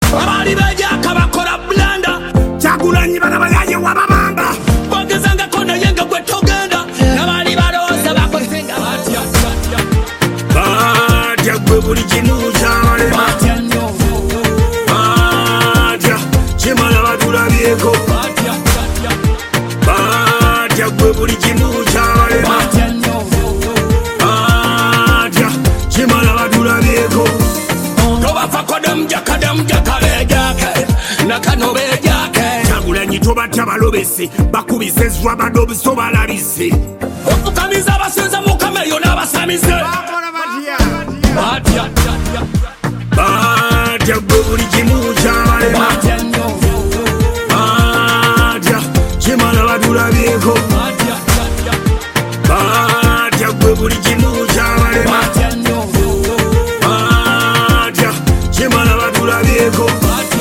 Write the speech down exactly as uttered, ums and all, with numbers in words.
abali bejaka bakola blanda Kyagulanyi bana bayaye wababamba bogezangako naye nga gwe togenda nabali balowooza bakozenga batya batya gwe buli kimu kyabalema batya kimala batulabyeko batya gwe buli kimu kyabalema batya kimala batulabyeko tobafako demjaka demjaka bejake nakano bejake Kyagulanyi tobatya balobesi bakubise ezwabadde obuso balabise okukamiza abasinza mukama eyo n'abasamize batya batya gwe buli kimu kyabalema batya kimala batulabyeko batya gwe buli kimu kyabalema batya kimala batulabyeko